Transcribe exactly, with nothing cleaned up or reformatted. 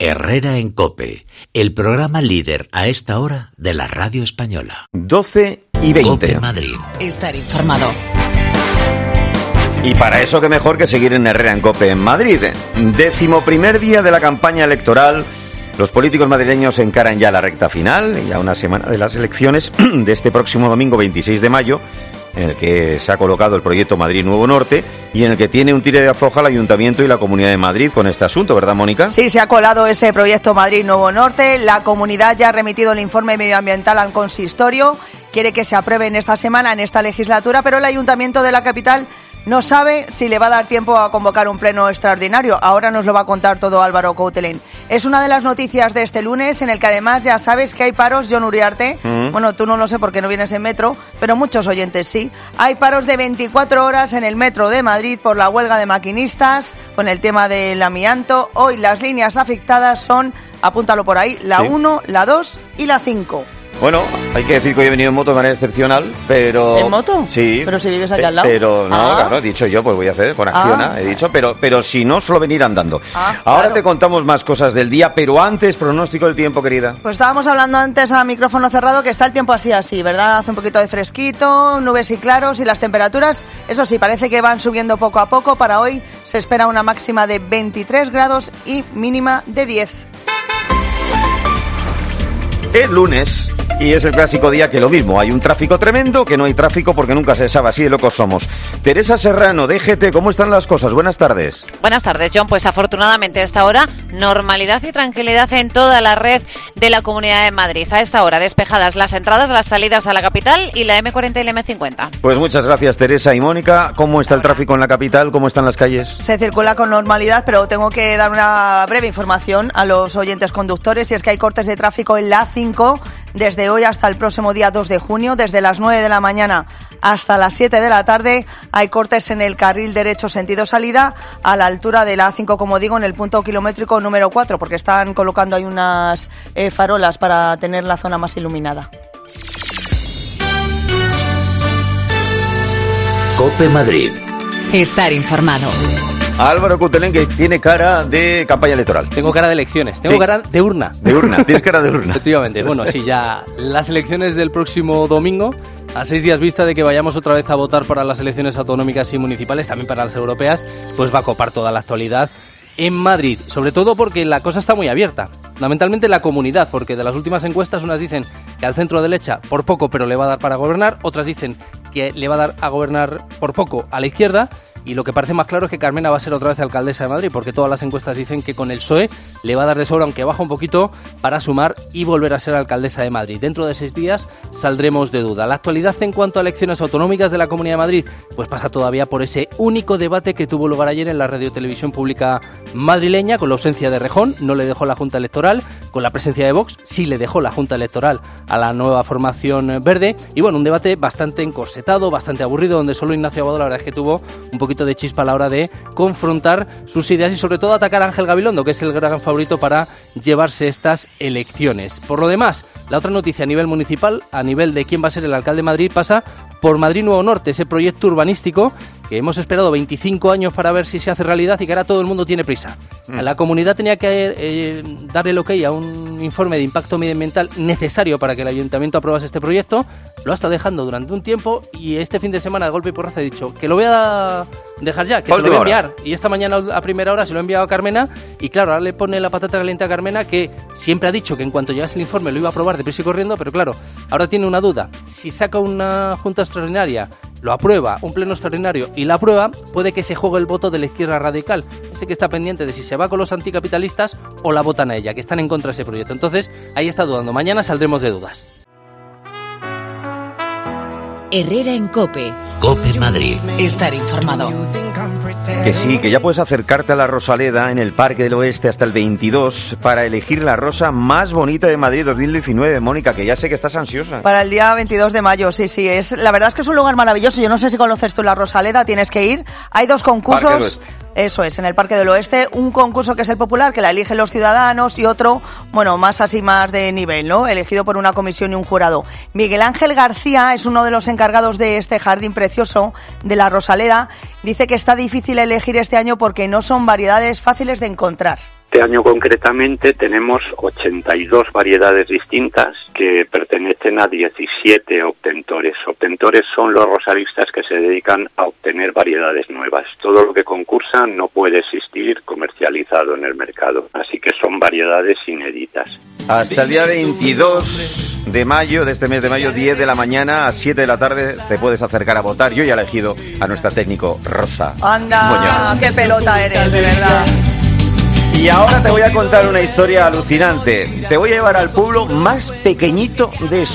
Herrera en COPE, el programa líder a esta hora de la radio española. doce y veinte. COPE Madrid. Estar informado. Y para eso, qué mejor que seguir en Herrera en COPE en Madrid. Décimo primer día de la campaña electoral. Los políticos madrileños encaran ya la recta final, y a una semana de las elecciones de este próximo domingo veintiséis de mayo, en el que se ha colocado el proyecto Madrid Nuevo Norte y en el que tiene un tire de afloja el Ayuntamiento y la Comunidad de Madrid con este asunto, ¿verdad, Mónica? Sí, se ha colado ese proyecto Madrid Nuevo Norte. La Comunidad ya ha remitido el informe medioambiental al consistorio. Quiere que se apruebe en esta semana, en esta legislatura, pero el Ayuntamiento de la capital no sabe si le va a dar tiempo a convocar un pleno extraordinario. Ahora nos lo va a contar todo Álvaro Coutelén. Es una de las noticias de este lunes, en el que además ya sabes que hay paros, Jon Uriarte. Mm. Bueno, tú no lo sé porque no vienes en metro, pero muchos oyentes sí. Hay paros de veinticuatro horas en el metro de Madrid por la huelga de maquinistas, con el tema del amianto. Hoy las líneas afectadas son, apúntalo por ahí, la sí. uno, la dos y la cinco. Bueno, hay que decir que hoy he venido en moto de manera excepcional, pero... ¿En moto? Sí. Pero si vives aquí al lado. Pero no, ah. claro, he dicho yo, pues voy a hacer con Acciona, ah. he dicho, pero pero si no, solo venir andando. Ah, Ahora claro. te contamos más cosas del día, pero antes, pronóstico del tiempo, querida. Pues estábamos hablando antes a micrófono cerrado que está el tiempo así, así, ¿verdad? Hace un poquito de fresquito, nubes y claros, y las temperaturas, eso sí, parece que van subiendo poco a poco. Para hoy se espera una máxima de veintitrés grados y mínima de diez. Es lunes y es el clásico día que lo mismo, hay un tráfico tremendo, que no hay tráfico porque nunca se sabe, así de locos somos. Teresa Serrano, de G T, ¿cómo están las cosas? Buenas tardes. Buenas tardes, John. Pues afortunadamente a esta hora, normalidad y tranquilidad en toda la red de la Comunidad de Madrid. A esta hora, despejadas las entradas, las salidas a la capital y la eme cuarenta y la eme cincuenta. Pues muchas gracias, Teresa y Mónica. ¿Cómo está el tráfico en la capital? ¿Cómo están las calles? Se circula con normalidad, pero tengo que dar una breve información a los oyentes conductores, y es que hay cortes de tráfico en la A cinco desde hoy hasta el próximo día dos de junio, desde las nueve de la mañana hasta las siete de la tarde. Hay cortes en el carril derecho sentido salida a la altura de la A cinco, como digo, en el punto kilométrico número cuatro, porque están colocando ahí unas eh, farolas para tener la zona más iluminada. COPE Madrid. Estar informado. Álvaro Coutelén, que tiene cara de campaña electoral. Tengo cara de elecciones, tengo sí. cara de urna. De urna, tienes cara de urna. Efectivamente, bueno, sí, ya las elecciones del próximo domingo, a seis días vista de que vayamos otra vez a votar para las elecciones autonómicas y municipales, también para las europeas, pues va a copar toda la actualidad en Madrid, sobre todo porque la cosa está muy abierta. Fundamentalmente la comunidad, porque de las últimas encuestas unas dicen que al centro derecha por poco pero le va a dar para gobernar, otras dicen que le va a dar a gobernar por poco a la izquierda, y lo que parece más claro es que Carmena va a ser otra vez alcaldesa de Madrid, porque todas las encuestas dicen que con el P S O E le va a dar de sobra, aunque baja un poquito, para sumar y volver a ser alcaldesa de Madrid. Dentro de seis días saldremos de duda. La actualidad en cuanto a elecciones autonómicas de la Comunidad de Madrid, pues pasa todavía por ese único debate que tuvo lugar ayer en la radiotelevisión pública madrileña, con la ausencia de Rejón, no le dejó la Junta Electoral, con la presencia de Vox, sí le dejó la Junta Electoral a la nueva formación verde, y bueno, un debate bastante encorsetado, bastante aburrido, donde solo Ignacio Abado la verdad es que tuvo un poquito de chispa a la hora de confrontar sus ideas y sobre todo atacar a Ángel Gabilondo, que es el gran favorito para llevarse estas elecciones. Por lo demás, la otra noticia a nivel municipal, a nivel de quién va a ser el alcalde de Madrid, pasa por Madrid Nuevo Norte, ese proyecto urbanístico que hemos esperado veinticinco años para ver si se hace realidad y que ahora todo el mundo tiene prisa. Mm. La comunidad tenía que eh, darle el ok a un informe de impacto medioambiental necesario para que el ayuntamiento aprobase este proyecto, lo ha estado dejando durante un tiempo y este fin de semana de golpe y porrazo he dicho que lo voy a dejar ya, que te lo voy a enviar. Hora. Y esta mañana a primera hora se lo he enviado a Carmena y claro, ahora le pone la patata caliente a Carmena, que siempre ha dicho que en cuanto llegase el informe lo iba a aprobar deprisa y corriendo, pero claro, ahora tiene una duda. Si saca una junta extraordinaria, lo aprueba, un pleno extraordinario y la aprueba, puede que se juegue el voto de la izquierda radical, ese que está pendiente de si se va con los anticapitalistas o la votan a ella, que están en contra de ese proyecto. Entonces, ahí está dudando. Mañana saldremos de dudas. Herrera en COPE. COPE Madrid. Estar informado. Que sí, que ya puedes acercarte a la Rosaleda en el Parque del Oeste hasta el veintidós para elegir la rosa más bonita de Madrid dos mil diecinueve. Mónica, que ya sé que estás ansiosa. Para el día veintidós de mayo, sí, sí. Es, la verdad es que es un lugar maravilloso. Yo no sé si conoces tú la Rosaleda, tienes que ir. Hay dos concursos. Eso es, en el Parque del Oeste, un concurso que es el popular, que la eligen los ciudadanos, y otro, bueno, más así, más de nivel, ¿no? Elegido por una comisión y un jurado. Miguel Ángel García es uno de los encargados de este jardín precioso de la Rosaleda. Dice que está difícil elegir este año porque no son variedades fáciles de encontrar. Este año concretamente tenemos ochenta y dos variedades distintas que pertenecen a diecisiete obtentores. Obtentores son los rosalistas que se dedican a obtener variedades nuevas. Todo lo que concursa no puede existir comercializado en el mercado, así que son variedades inéditas. Hasta el día veintidós de mayo, de este mes de mayo, diez de la mañana a siete de la tarde, te puedes acercar a votar. Yo ya he elegido a nuestra técnico Rosa Anda, Muñoz. qué pelota eres, de verdad. Y ahora te voy a contar una historia alucinante. Te voy a llevar al pueblo más pequeñito de España.